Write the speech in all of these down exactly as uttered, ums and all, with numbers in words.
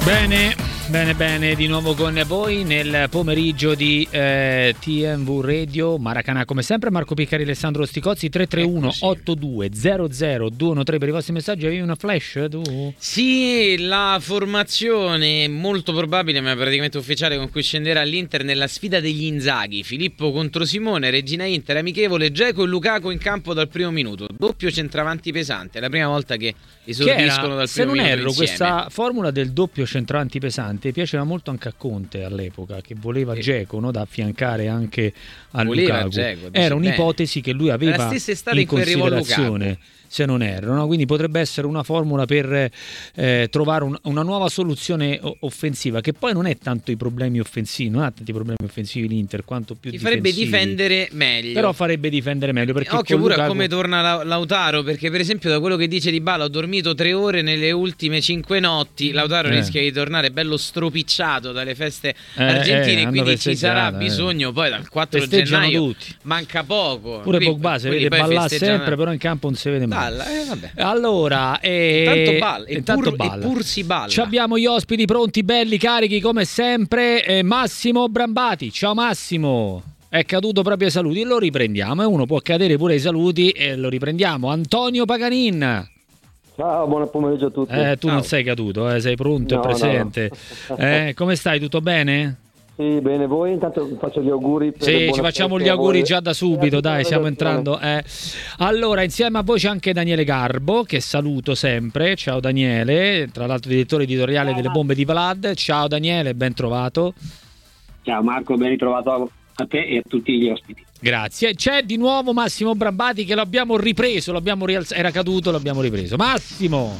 Bene, bene, bene, di nuovo con voi nel pomeriggio di eh, T M V Radio Maracanã, come sempre. Marco Piccari, Alessandro Sticozzi. Tre tre uno otto due zero zero due uno tre per i vostri messaggi. Avevi una flash tu? Sì, la formazione molto probabile, ma praticamente ufficiale, con cui scenderà l'Inter nella sfida degli Inzaghi: Filippo contro Simone, Regina Inter amichevole, Dzeko e Lukaku in campo dal primo minuto, doppio centravanti pesante. È la prima volta che esordiscono dal se primo non minuto erro, insieme. questa formula del doppio centravanti pesante piaceva molto anche a Conte all'epoca, che voleva Sì. Dzeko, no, da affiancare anche a Voleva Lukaku. Dzeko, dici Era bene. un'ipotesi che lui aveva È la stessa estate in in cui arrivò considerazione, Lukaku. se non erro, no? Quindi potrebbe essere una formula per eh, trovare un- una nuova soluzione o- offensiva, che poi non è tanto i problemi offensivi, non ha tanti problemi offensivi l'Inter quanto più Ti farebbe difensivi. difendere meglio. Però farebbe difendere meglio, perché Occhio con pure Lukaku... a come torna La- Lautaro, perché per esempio da quello che dice Dybala, ho dormito tre ore nelle ultime cinque notti. Lautaro Eh. rischia di tornare bello stropicciato dalle feste Eh, argentine, eh, hanno quindi ci sarà festeggiato, eh. bisogno poi dal quattro Festeggiano gennaio. tutti. Manca poco. Pure Quelli- Pogba si quelli vede poi ballare festeggiano- sempre, però in campo non si vede mai. Balla, eh, vabbè. Allora, eh, Intanto balla, e intanto pur- e balla. pur si balla. Ci abbiamo gli ospiti pronti, belli, carichi come sempre. eh, Massimo Brambati, ciao Massimo. È caduto proprio ai saluti, lo riprendiamo. E uno può cadere pure ai saluti e lo riprendiamo. Antonio Paganin. Ciao, buon pomeriggio a tutti. Eh, tu Ciao. non sei caduto, eh, sei pronto No, e presente. no, no. Eh, come stai? Tutto bene? Sì, bene, voi intanto vi faccio gli auguri. Per Sì, buone ci facciamo feste gli a auguri voi. già da E a subito, tutta dai, la stiamo redazione. entrando. Eh. Allora, insieme a voi c'è anche Daniele Garbo, che saluto sempre. Ciao Daniele, tra l'altro direttore editoriale delle Bombe di Vlad. Ciao Daniele, ben trovato. Ciao Marco, ben ritrovato a te e a tutti gli ospiti. Grazie. C'è di nuovo Massimo Brambati, che l'abbiamo ripreso, l'abbiamo rialzato, era caduto, l'abbiamo ripreso. Massimo!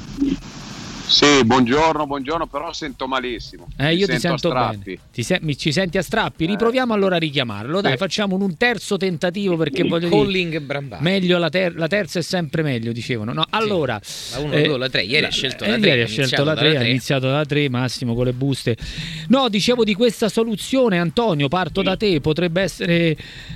Sì, buongiorno, buongiorno, però sento malissimo. Eh, io Mi ti sento a strappi. bene. Ti se- mi- ci senti a strappi? Riproviamo allora a richiamarlo. Dai, Sì. facciamo un, un terzo tentativo, perché voglio dire, Calling Brambati. meglio la, ter- la terza è sempre meglio, dicevano. No, allora, La uno, eh, due, la tre. Ieri ha scelto eh, la tre. ieri ha ha scelto iniziato la dalla tre, ha iniziato dalla tre, Massimo con le buste. No, dicevo di questa soluzione, Antonio, parto da te, potrebbe essere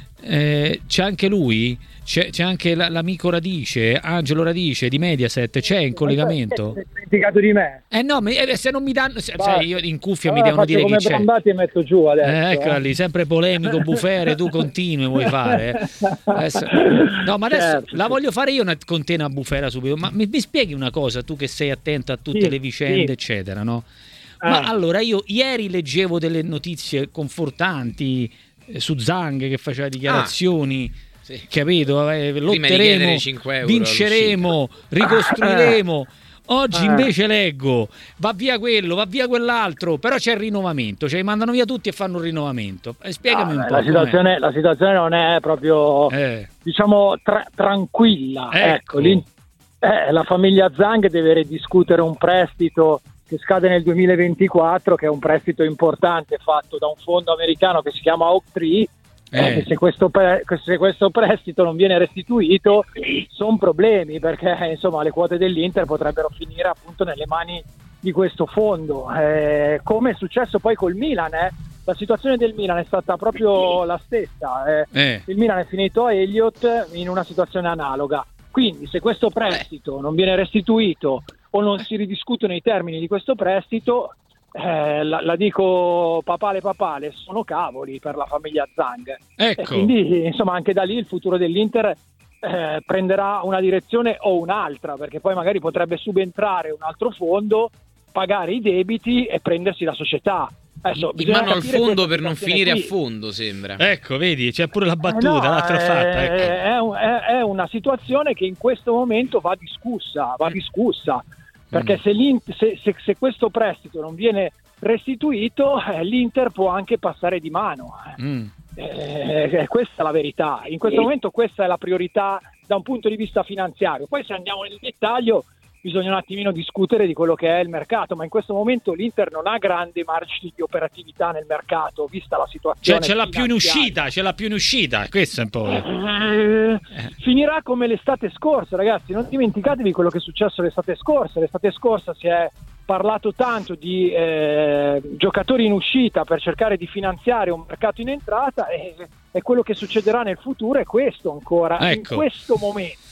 eh, c'è anche lui? C'è, c'è anche la- l'amico Radice, Angelo Radice di Mediaset, c'è in collegamento? Hai dimenticato di me. Eh no, mi- eh, se non mi danno, se- Basta. cioè io in cuffia mi Allora devono faccio dire come chi c'è. Brambati e metto giù adesso. Eh, eccola eh. lì, sempre polemico, bufere, tu continui vuoi fare. eh? Adesso- no, ma adesso Certo, la sì. voglio fare io una, con te una bufera subito, ma mi, mi spieghi una cosa, tu che sei attento a tutte Sì, le vicende, sì. eccetera, no? Ma Ah. allora io ieri leggevo delle notizie confortanti eh, su Zang che faceva dichiarazioni, Sì. capito? Eh, Prima di lotteremo, chiedere cinque euro vinceremo, ricostruiremo. Oggi Ah. invece leggo, va via quello, va via quell'altro, però c'è il rinnovamento, cioè mandano via tutti e fanno un rinnovamento. Eh, spiegami Ah, un po'. la, com'è. situazione, la situazione non è proprio, Eh, diciamo, tra- tranquilla. Ecco. Ecco, l'in- eh, la famiglia Zang deve ridiscutere un prestito che scade nel duemilaventiquattro, che è un prestito importante fatto da un fondo americano che si chiama Oaktree. Eh. Eh, se, questo pre- se questo prestito non viene restituito sono problemi, perché insomma le quote dell'Inter potrebbero finire appunto nelle mani di questo fondo, eh, come è successo poi col Milan. eh. La situazione del Milan è stata proprio la stessa, eh. eh. Il Milan è finito a Elliott in una situazione analoga, quindi se questo prestito non viene restituito o non si ridiscutono i termini di questo prestito, Eh, la, la dico papale papale, sono cavoli per la famiglia Zang. E Ecco. quindi insomma anche da lì il futuro dell'Inter eh, prenderà una direzione o un'altra, perché poi magari potrebbe subentrare un altro fondo, pagare i debiti e prendersi la società. Adesso, in bisogna mano al capire fondo questa per non situazione finire qui. a fondo, sembra. Ecco, vedi, c'è pure la Eh, battuta, no, l'altra eh, fatta. Ecco. è, un- è- è una situazione che in questo momento va discussa, va discussa. Perché Mm. se, l'Int- se- se- se questo prestito non viene restituito, eh, l'Inter può anche passare di mano. Mm. Eh, eh, questa è la verità. In questo momento questa è la priorità da un punto di vista finanziario. Poi se andiamo nel dettaglio bisogna un attimino discutere di quello che è il mercato, ma in questo momento l'Inter non ha grandi margini di operatività nel mercato, vista la Cioè situazione. ce l'ha più in finanziaria. uscita, ce l'ha più in uscita, questo è un po'. Eh, finirà come l'estate scorsa, ragazzi, non dimenticatevi quello che è successo l'estate scorsa. L'estate scorsa si è parlato tanto di eh, giocatori in uscita per cercare di finanziare un mercato in entrata, e, e quello che succederà nel futuro è questo ancora. Ecco. In questo momento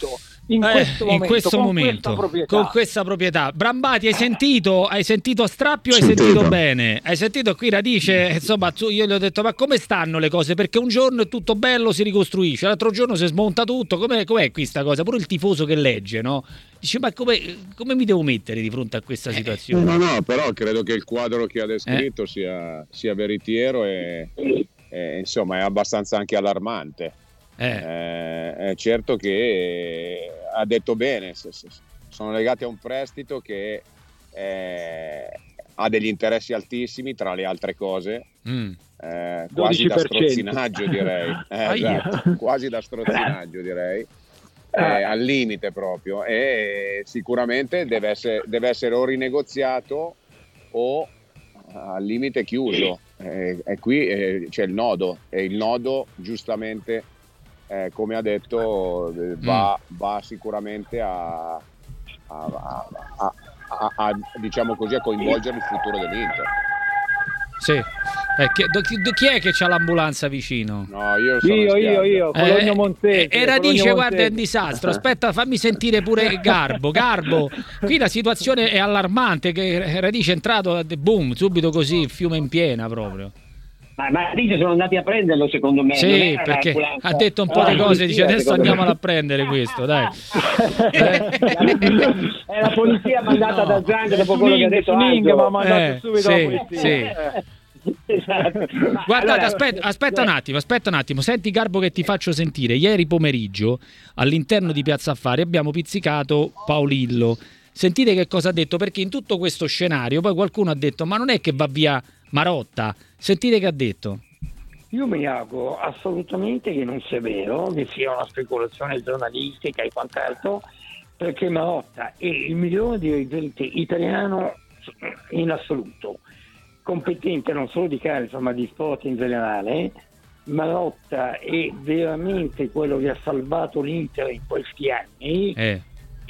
in Eh, questo in momento, questo con, momento questa proprietà. con questa proprietà. Brambati, hai sentito? Hai sentito Strappi o hai Sentito. sentito bene? Hai sentito qui Radice? Insomma, tu- io gli ho detto, ma come stanno le cose? Perché un giorno è tutto bello, si ricostruisce, l'altro giorno si smonta tutto. Com'è, com'è qui sta cosa? Pure il tifoso che legge, no? Dice, ma come, come mi devo mettere di fronte a questa situazione? No, no, però credo che il quadro che ha descritto sia, sia veritiero e, e, insomma è abbastanza anche allarmante. Eh, Eh, è certo che ha detto bene, se- se- sono legati a un prestito che eh, ha degli interessi altissimi, tra le altre cose, mm. eh, quasi da dodici per cento. strozzinaggio direi. Eh, Aia. esatto, quasi da strozzinaggio direi. Eh, al limite proprio, e sicuramente deve essere, deve essere o rinegoziato o al limite chiuso. Eh, e qui eh, c'è il nodo, e il nodo giustamente, eh, come ha detto, eh, va, va sicuramente a, a, a, a- a- a, diciamo così, a coinvolgere il futuro dell'Inter. Sì. Eh, chi, chi- chi è che c'ha l'ambulanza vicino? No, io sono Io, in io, spiaggia. io, Cologno Eh, Monzese. e Radice, Cologno guarda, è un Monzese. disastro. Aspetta, fammi sentire pure Garbo. Garbo, qui la situazione è allarmante. Che Radice è entrato, boom, subito così, il fiume in piena proprio. Ma, ma dice sono andati a prenderlo secondo me. non Sì, era perché l'ambulanza. ha detto un po' Ah, di cose. Dice, polizia, adesso secondo me. andiamolo a prendere questo, dai. È la polizia mandata No. da Zang dopo quello che ha detto Swing mi ha Aldo. mandato Eh, subito sì, la polizia. sì. Eh. Esatto. Ma Guardate, allora- aspetta, aspetta un attimo, aspetta un attimo. Senti Garbo che ti faccio sentire. Ieri pomeriggio all'interno di Piazza Affari abbiamo pizzicato Paolillo. Sentite che cosa ha detto, perché in tutto questo scenario poi qualcuno ha detto ma non è che va via Marotta. Sentite che ha detto. Io mi auguro assolutamente che non sia vero, che sia una speculazione giornalistica e quant'altro, perché Marotta è il migliore dirigente italiano in assoluto, competente non solo di calcio ma di sport in generale. Marotta è veramente quello che ha salvato l'Inter in questi anni Eh.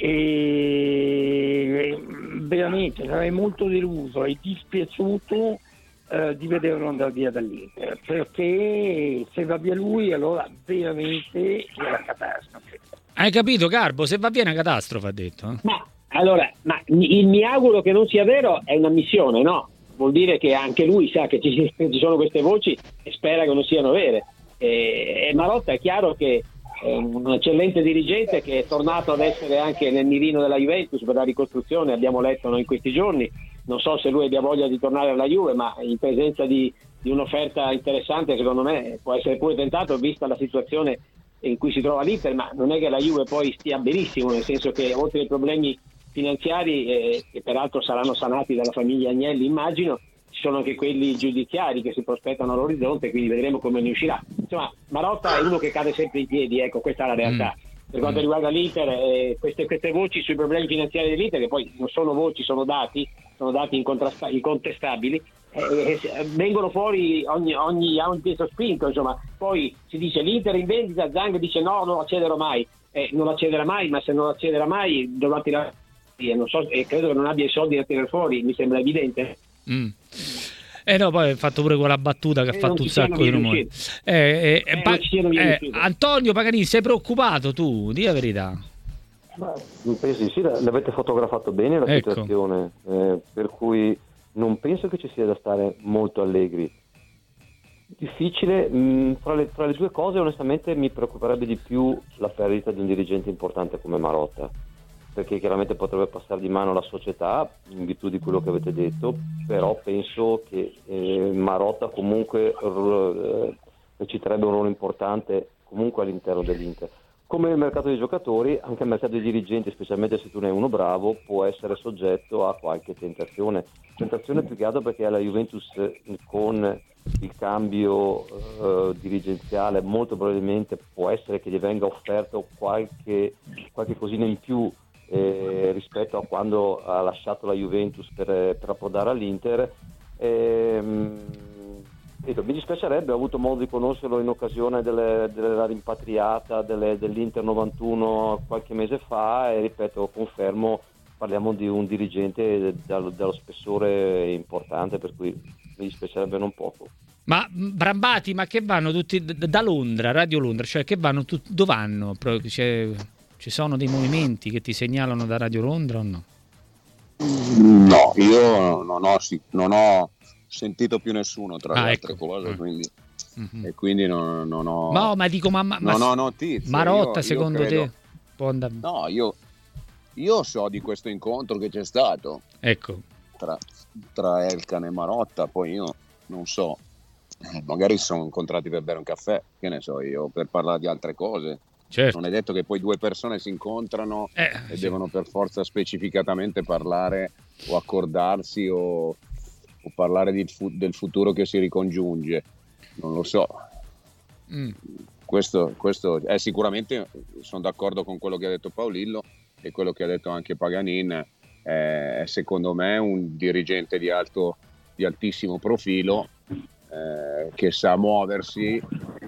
e veramente sarei molto deluso e dispiaciuto eh, di vederlo andare via dall'Inter, perché se va via lui allora veramente è la catastrofe. Hai capito Garbo? Se va via è una catastrofe, ha detto. eh. Ma allora, ma il mi auguro che non sia vero è una missione, no? Vuol dire che anche lui sa che ci, ci sono queste voci e spera che non siano vere. E, e Marotta è chiaro che è un eccellente dirigente che è tornato ad essere anche nel mirino della Juventus per la ricostruzione, abbiamo letto noi in questi giorni. Non so se lui abbia voglia di tornare alla Juve, ma in presenza di, di un'offerta interessante secondo me può essere pure tentato, vista la situazione in cui si trova l'Inter, ma non è che la Juve poi stia benissimo, nel senso che oltre ai problemi finanziari, eh, che peraltro saranno sanati dalla famiglia Agnelli immagino, ci sono anche quelli giudiziari che si prospettano all'orizzonte, quindi vedremo come ne uscirà. Insomma, Marotta è uno che cade sempre in piedi, ecco, questa è la realtà. Mm. Per quanto Mm. riguarda l'Inter, eh, queste, queste voci sui problemi finanziari dell'Inter, che poi non sono voci, sono dati, sono dati incontrasta- incontestabili, eh, eh, vengono fuori ogni, ogni, ogni sospinto, insomma. Poi si dice l'Inter in vendita, Zang dice no, non accederò mai. Eh, non accederà mai, ma se non accederà mai dovrà tirare. Non so, e credo che non abbia i soldi da tirare fuori, mi sembra evidente. Mm. Eh no, poi ha fatto pure quella battuta che ha Eh, fatto non un ci siamo sacco di via rumore. riusciti. Eh, eh, Eh, pa- non ci siamo via eh, riusciti. Antonio Paganini, sei preoccupato tu? Dì la verità. Ma penso di sì, l'avete fotografato bene la Ecco. situazione, eh, per cui non penso che ci sia da stare molto allegri. Difficile, mh, fra, le, fra le due cose onestamente mi preoccuperebbe di più la perdita di un dirigente importante come Marotta, perché chiaramente potrebbe passare di mano alla società in virtù di quello che avete detto, però penso che eh, Marotta comunque r- reciterebbe un ruolo importante comunque all'interno dell'Inter. Come nel mercato dei giocatori, anche il mercato dei dirigenti, specialmente se tu ne hai uno bravo, può essere soggetto a qualche tentazione. Tentazione più che altro perché alla Juventus con il cambio eh, dirigenziale molto probabilmente può essere che gli venga offerto qualche, qualche cosina in più eh, rispetto a quando ha lasciato la Juventus per, per approdare all'Inter. Ehm, mi dispiacerebbe, ho avuto modo di conoscerlo in occasione delle, della rimpatriata delle, dell'Inter novantuno qualche mese fa e ripeto, confermo, parliamo di un dirigente dallo, dallo spessore importante, per cui mi dispiacerebbe non poco. Ma Brambati, ma che vanno tutti d- da Londra, Radio Londra, cioè che vanno tutti, dove vanno? Pro- Cioè, Ci sono dei movimenti che ti segnalano da Radio Londra o no? No, io non ho, non ho sentito più nessuno tra ah, le ecco. altre cose, mm. quindi, mm-hmm. e quindi non, non ho... No, ma dico, ma, ma, non ho notizie. Marotta, io, secondo io credo, te può andare? No, io, io so di questo incontro che c'è stato. Ecco. Tra, tra Elkann e Marotta, poi io non so, magari si sono incontrati per bere un caffè, che ne so io, per parlare di altre cose. Certo. Non è detto che poi due persone si incontrano eh, e sì. devono per forza specificatamente parlare o accordarsi o, o parlare di, del futuro che si ricongiunge. Non lo so. Mm. Questo, questo è sicuramente, sono d'accordo con quello che ha detto Paolillo e quello che ha detto anche Paganin. È secondo me un dirigente di alto, di altissimo profilo, eh, che sa muoversi.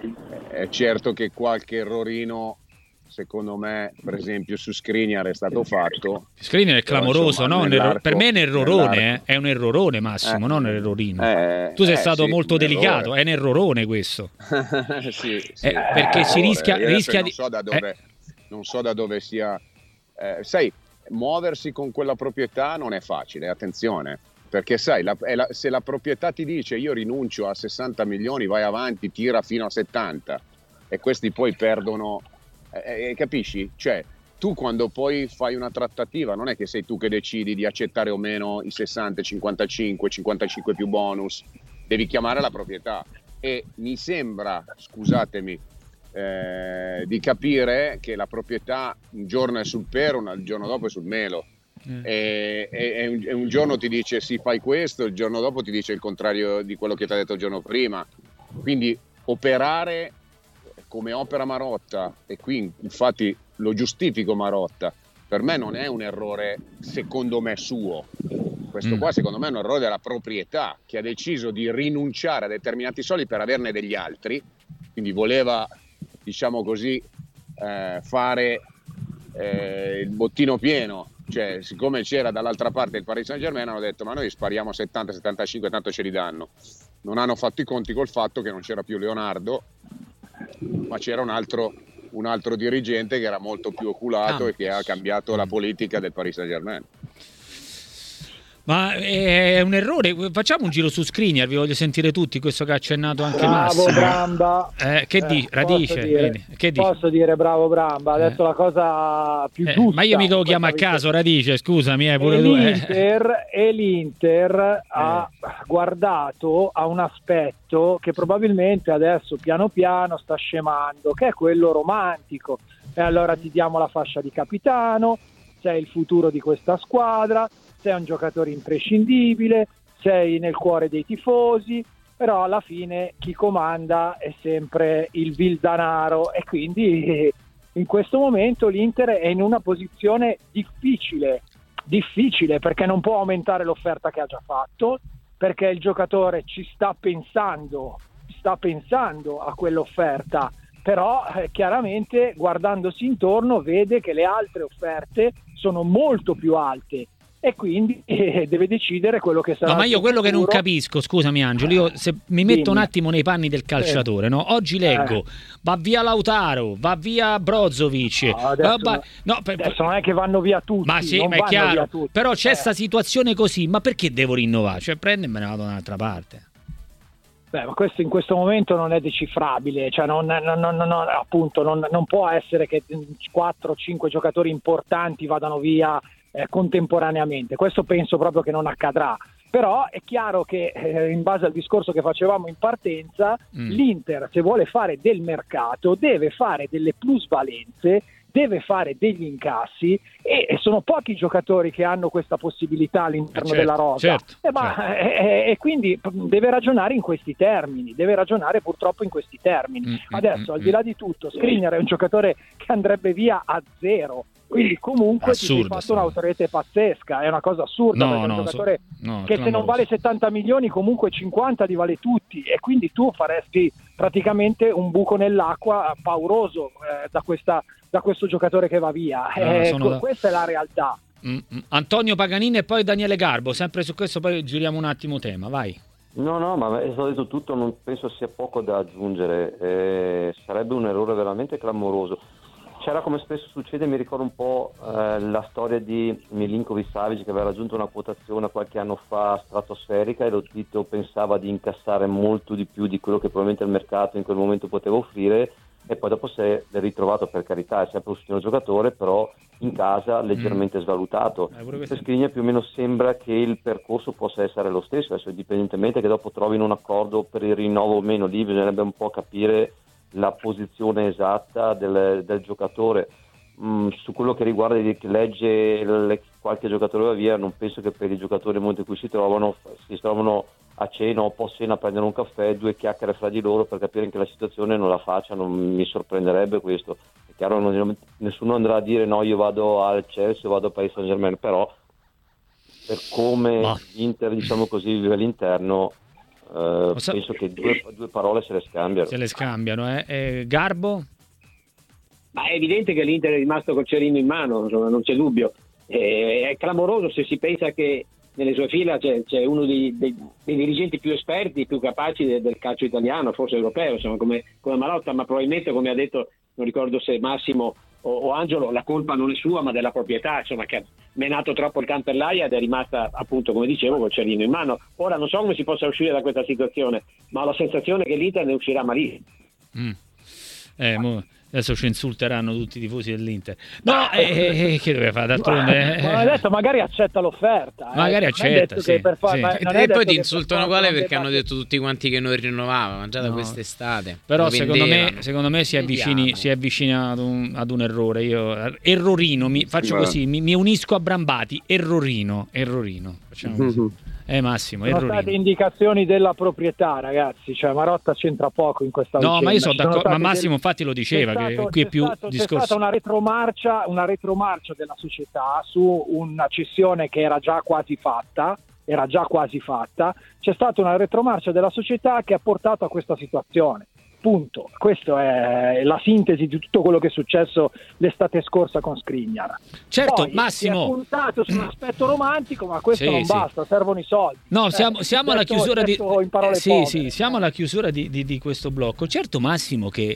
È certo che qualche errorino, secondo me, per esempio su Skriniar è stato fatto. Skriniar è clamoroso, no? Nell'arco, per me è un errorone, eh? È un errorone Massimo, eh, non un errorino. Eh, tu sei eh, stato sì, molto delicato, errore. è un errorone questo. sì, sì, eh, perché si rischia, rischia non so da dove, eh. non so da dove sia. Eh, sai, muoversi con quella proprietà non è facile, attenzione. Perché sai, la, la, se la proprietà ti dice io rinuncio a sessanta milioni, vai avanti, tira fino a settanta e questi poi perdono, eh, eh, capisci? Cioè, tu quando poi fai una trattativa non è che sei tu che decidi di accettare o meno i sessanta, cinquantacinque, cinquantacinque più bonus, devi chiamare la proprietà e mi sembra, scusatemi, eh, di capire che la proprietà un giorno è sul pero, il giorno dopo è sul melo. Mm. E, e, e, un, e un giorno ti dice sì fai questo, il giorno dopo ti dice il contrario di quello che ti ha detto il giorno prima, quindi operare come opera Marotta, e qui infatti lo giustifico Marotta, per me non è un errore secondo me suo, questo mm. qua secondo me è un errore della proprietà che ha deciso di rinunciare a determinati soldi per averne degli altri, quindi voleva, diciamo così, eh, fare eh, il bottino pieno. Cioè, siccome c'era dall'altra parte il Paris Saint-Germain, hanno detto ma noi spariamo settanta settantacinque, tanto ce li danno. Non hanno fatto i conti col fatto che non c'era più Leonardo, ma c'era un altro, un altro dirigente che era molto più oculato ah. e che ha cambiato la politica del Paris Saint-Germain. Ma è un errore. Facciamo un giro su Skriniar, vi voglio sentire tutti, questo che ha accennato anche bravo, Massimo. Bramba. Eh, che di? Eh, Radice? Posso dire, che di? posso dire bravo Bramba, ha eh. detto la cosa più eh, giusta. Ma io mica lo chiamo a caso, Radice, scusami. Eh, pure e, tu, l'Inter, eh. e l'Inter eh. ha guardato a un aspetto che probabilmente adesso piano piano sta scemando, che è quello romantico. E allora ti diamo la fascia di capitano, sei il futuro di questa squadra, sei un giocatore imprescindibile, sei nel cuore dei tifosi, però alla fine chi comanda è sempre il vil danaro e quindi in questo momento l'Inter è in una posizione difficile, difficile perché non può aumentare l'offerta che ha già fatto, perché il giocatore ci sta pensando, sta pensando a quell'offerta, però eh, chiaramente guardandosi intorno vede che le altre offerte sono molto più alte e quindi eh, deve decidere quello che sarà. No, ma io quello futuro. Che non capisco, scusami Angelo, io se mi metto Dimmi. un attimo nei panni del calciatore, no? Oggi leggo, eh. va via Lautaro, va via Brozovic. No, adesso, va, no, per, adesso non è che vanno via tutti, ma sì, non ma è chiaro, però c'è eh. sta situazione così, ma perché devo rinnovare? Cioè prendo e me ne vado da un'altra parte. Beh, ma questo in questo momento non è decifrabile, cioè non, non, non, non, appunto non, non può essere che quattro cinque giocatori importanti vadano via eh, contemporaneamente, questo penso proprio che non accadrà, però è chiaro che eh, in base al discorso che facevamo in partenza, mm. l'Inter se vuole fare del mercato deve fare delle plusvalenze, deve fare degli incassi e sono pochi i giocatori che hanno questa possibilità all'interno certo, della rosa certo, e, ma, certo. e, e quindi deve ragionare in questi termini, deve ragionare purtroppo in questi termini. Mm, Adesso mm, al di là di tutto Skriniar è un giocatore che andrebbe via a zero, quindi comunque assurdo, ti sei fatto un'autorità pazzesca, è una cosa assurda, no, perché no, è un giocatore so, no, che se non vale settanta milioni comunque cinquanta li vale tutti e quindi tu faresti praticamente un buco nell'acqua pauroso eh, da questa da questo giocatore che va via, no, eh, da... questa è la realtà. Mm-hmm. Antonio Paganini e poi Daniele Garbo, sempre su questo poi giriamo un attimo tema, vai. No, no, ma è stato detto tutto, non penso sia poco da aggiungere, eh, sarebbe un errore veramente clamoroso. c'era, come spesso succede, mi ricordo un po' eh, la storia di Milinkovic-Savic, che aveva raggiunto una quotazione qualche anno fa stratosferica e lo Tito pensava di incassare molto di più di quello che probabilmente il mercato in quel momento poteva offrire, e poi dopo si è ritrovato, per carità, è sempre un signor giocatore, però in casa leggermente mm. svalutato. Eh, per Skriniar più o meno sembra che il percorso possa essere lo stesso, adesso indipendentemente che dopo trovino un accordo per il rinnovo o meno, lì bisognerebbe un po' capire la posizione esatta del, del giocatore. Mm, su quello che riguarda di che legge le, qualche giocatore va via, non penso che per i giocatori nel momento in cui si trovano si trovano a cena o po' cena a prendere un caffè, due chiacchiere fra di loro per capire in che la situazione non la faccia, non mi sorprenderebbe questo. È chiaro, non, nessuno andrà a dire no, io vado al Chelsea o vado al Paris Saint-Germain, però per come Ma... l'Inter, diciamo così, vive all'interno, eh, so... penso che due, due parole se le scambiano. Se le scambiano, eh? eh Garbo? Ma è evidente che l'Inter è rimasto col cerino in mano, insomma, non c'è dubbio. Eh, è clamoroso se si pensa che nelle sue fila c'è, c'è uno dei, dei, dei dirigenti più esperti, più capaci del, del calcio italiano, forse europeo, insomma, come, come Marotta, ma probabilmente, come ha detto, non ricordo se Massimo o, o Angelo, la colpa non è sua ma della proprietà, insomma, che ha menato troppo il can per l'aia ed è rimasta, appunto, come dicevo, col cerino in mano. Ora non so come si possa uscire da questa situazione, ma ho la sensazione che l'Inter ne uscirà malissimo. Mm. Eh, mo... Adesso ci insulteranno tutti i tifosi dell'Inter. No, eh, eh, che deve fare d'altronde? Ma ha detto magari accetta l'offerta. Eh. Magari accetta, sì, per fa- sì. Ma e poi ti insultano uguale perché hanno detto tutti quanti che non rinnovavano già da no. quest'estate. Però secondo me, secondo me si avvicini, si avvicina ad un, ad un errore. Io errorino, mi faccio così, mi, mi unisco a Brambati. Errorino, errorino. Facciamo così. Eh Massimo, sono errorino. state indicazioni della proprietà, ragazzi, cioè Marotta c'entra poco in questa no vicenda. ma io sono d'accordo, ma Massimo del... infatti lo diceva c'è stato, che qui è più stato, discorso. C'è stata una retromarcia una retromarcia della società su una cessione che era già quasi fatta era già quasi fatta c'è stata una retromarcia della società che ha portato a questa situazione. Punto. Questa è la sintesi di tutto quello che è successo l'estate scorsa con Skriniar. Certo, Poi Massimo. Si è puntato su un aspetto romantico, ma questo sì, non sì. basta, servono i soldi. No, siamo, eh, siamo alla chiusura di eh, sì, sì, siamo alla chiusura di, di, di questo blocco. Certo, Massimo, che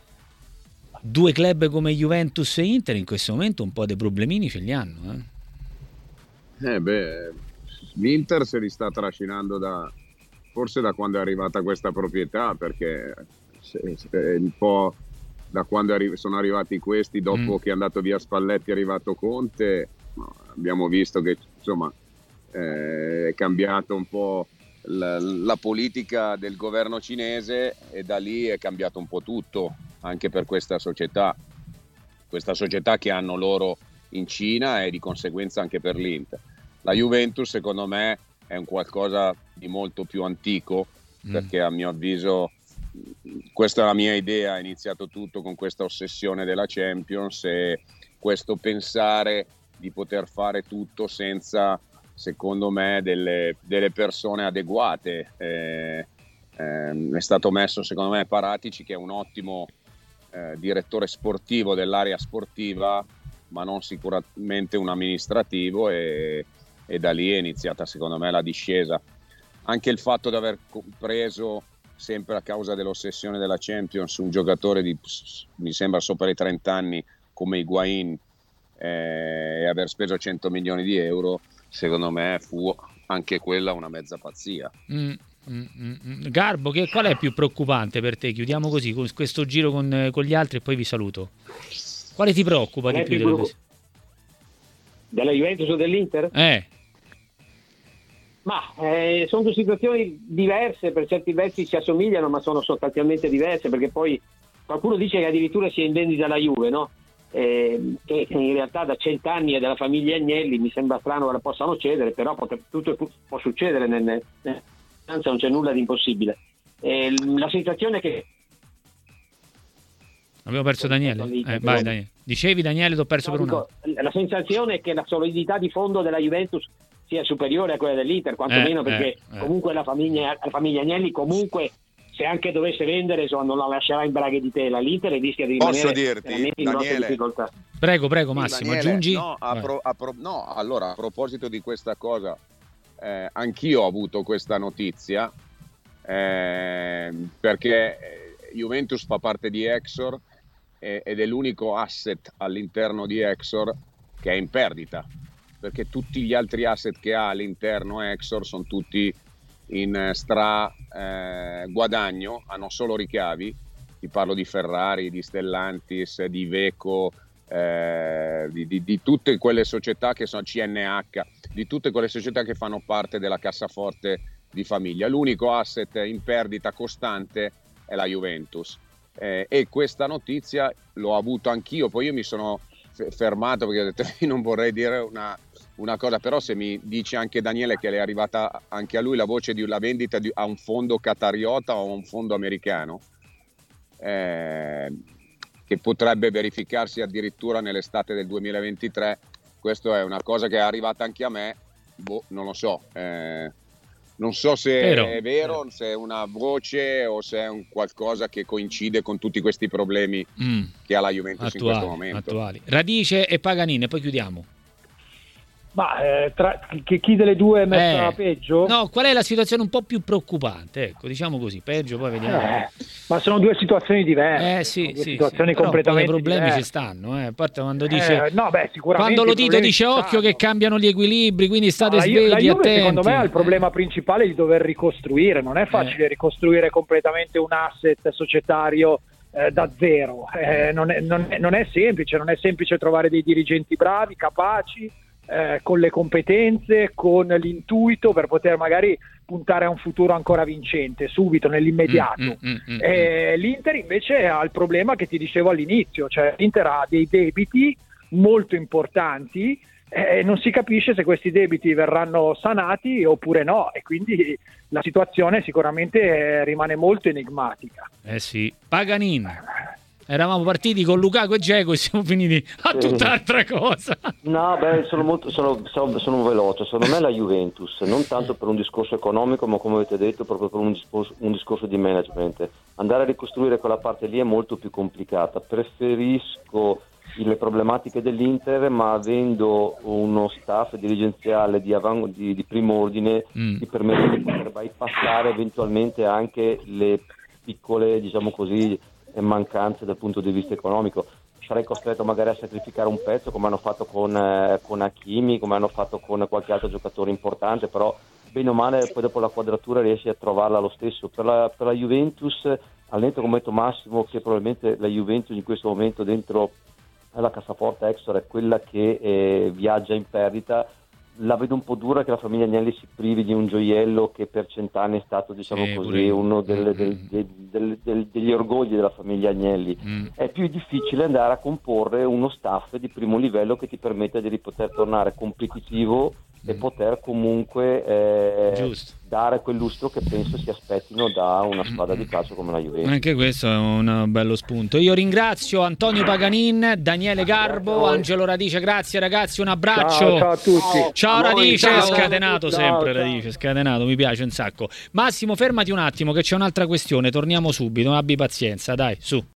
due club come Juventus e Inter in questo momento un po' dei problemini ce li hanno, eh, eh beh, l'Inter se li sta trascinando da forse da quando è arrivata questa proprietà, perché un po' da quando arri- sono arrivati questi dopo mm. che è andato via Spalletti è arrivato Conte, no, abbiamo visto che insomma eh, è cambiato un po' la, la politica del governo cinese e da lì è cambiato un po' tutto anche per questa società questa società che hanno loro in Cina e di conseguenza anche per l'Inter. La Juventus secondo me è un qualcosa di molto più antico mm. perché a mio avviso questa è la mia idea, è iniziato tutto con questa ossessione della Champions e questo pensare di poter fare tutto senza, secondo me, delle, delle persone adeguate. Eh, eh, è stato messo, secondo me, Paratici, che è un ottimo eh, direttore sportivo dell'area sportiva, ma non sicuramente un amministrativo, e, e da lì è iniziata, secondo me, la discesa. Anche il fatto di aver preso, sempre a causa dell'ossessione della Champions, un giocatore di, mi sembra, sopra i trenta anni come Higuain eh, e aver speso cento milioni di euro, secondo me fu anche quella una mezza pazzia. Mm, mm, mm. Garbo, che, qual è più preoccupante per te? Chiudiamo così con questo giro con, con gli altri e poi vi saluto. Quale ti preoccupa di più? Delle... Della Juventus o dell'Inter? Eh Ma eh, sono due situazioni diverse, per certi versi si assomigliano, ma sono sostanzialmente diverse, perché poi qualcuno dice che addirittura sia in vendita la Juve, no? Eh, che in realtà da cent'anni è della famiglia Agnelli, mi sembra strano che la possano cedere, però pot- tutto può succedere, nel, nel, anzi non c'è nulla di impossibile. Eh, la sensazione è che abbiamo perso Daniele. Eh, vai, Daniele. Dicevi, Daniele, t'ho perso no, per dico, un la sensazione è che la solidità di fondo della Juventus sia superiore a quella dell'Inter, quantomeno eh, perché eh, comunque la famiglia, la famiglia Agnelli comunque, se anche dovesse vendere, insomma, non la lascerà in braghe di tela. L'Inter rischia di rimanere Posso dirti, in grosse difficoltà. Prego, prego Massimo, Daniele, aggiungi. No, a pro, a pro, no, allora a proposito di questa cosa, eh, anch'io ho avuto questa notizia eh, perché Juventus fa parte di Exor ed è l'unico asset all'interno di Exor che è in perdita, perché tutti gli altri asset che ha all'interno Exor sono tutti in stra eh, guadagno, hanno solo ricavi. Ti parlo di Ferrari, di Stellantis, di Iveco, eh, di, di, di tutte quelle società che sono C N H, di tutte quelle società che fanno parte della cassaforte di famiglia. L'unico asset in perdita costante è la Juventus. Eh, e questa notizia l'ho avuto anch'io, poi io mi sono f- fermato perché ho detto non vorrei dire una, una cosa, però se mi dice anche Daniele che è arrivata anche a lui la voce di la vendita di, a un fondo qatariota o a un fondo americano, eh, che potrebbe verificarsi addirittura nell'estate del duemilaventitré, questo è una cosa che è arrivata anche a me, boh, non lo so, eh, non so se Vero. è vero, se è una voce o se è un qualcosa che coincide con tutti questi problemi mm. che ha la Juventus attuali, in questo momento. Attuali. Radice e Paganin, e poi chiudiamo. Ma eh, tra, chi, chi delle due è messa Eh, peggio? No, qual è la situazione un po' più preoccupante? Ecco, diciamo così, peggio, poi vediamo. Eh, ma sono due situazioni diverse. Eh sì, sono due sì, situazioni sì. Però completamente poi i problemi diverse. ci stanno, eh. A parte quando dice Eh, no, beh, sicuramente quando lo i Tito problemi dice ci occhio stanno. che cambiano gli equilibri, quindi state la, Ju- svegli, la Juve attenti. secondo me ha il problema Eh. principale di dover ricostruire, non è facile Eh. ricostruire completamente un asset societario eh, da zero, eh, non, è, non, è, non è semplice, non è semplice trovare dei dirigenti bravi, capaci, eh, con le competenze, con l'intuito per poter magari puntare a un futuro ancora vincente subito, nell'immediato. Mm, mm, mm, mm, Eh, L'Inter invece ha il problema che ti dicevo all'inizio, cioè l'Inter ha dei debiti molto importanti e eh, non si capisce se questi debiti verranno sanati oppure no, e quindi la situazione sicuramente eh, rimane molto enigmatica. Eh sì, Paganin. Eravamo partiti con Lukaku e Dzeko e siamo finiti a tutt'altra cosa. No, beh, sono molto sono, sono, sono veloce. Secondo me la Juventus, non tanto per un discorso economico, ma come avete detto, proprio per un discorso, un discorso di management. Andare a ricostruire quella parte lì è molto più complicata. Preferisco le problematiche dell'Inter, ma avendo uno staff dirigenziale di, avan- di, di primo ordine, Mm. ti permette di poter bypassare eventualmente anche le piccole, diciamo così, mancanze dal punto di vista economico. Sarei costretto magari a sacrificare un pezzo come hanno fatto con, eh, con Hakimi, come hanno fatto con qualche altro giocatore importante, però bene o male poi dopo la quadratura riesci a trovarla lo stesso. Per la, per la Juventus, al netto come ha detto Massimo, che probabilmente la Juventus in questo momento dentro la cassaforte Exor è quella che eh, viaggia in perdita, la vedo un po' dura che la famiglia Agnelli si privi di un gioiello che per cent'anni è stato, diciamo Sì, così, pure io. uno del, Mm. del, del, del, del, degli orgogli della famiglia Agnelli. Mm. È più difficile andare a comporre uno staff di primo livello che ti permetta di poter tornare competitivo e poter comunque eh, Giusto. dare quel lustro che penso si aspettino da una squadra di calcio come la Juventus. Anche questo è un bello spunto. Io ringrazio Antonio Paganin, Daniele Garbo, Angelo Radice. Grazie ragazzi, un abbraccio. Ciao, ciao a tutti. Ciao A voi, Radice, ciao. scatenato Ciao, sempre ciao. Radice, scatenato, mi piace un sacco. Massimo, fermati un attimo che c'è un'altra questione, torniamo subito, abbi pazienza, dai, su.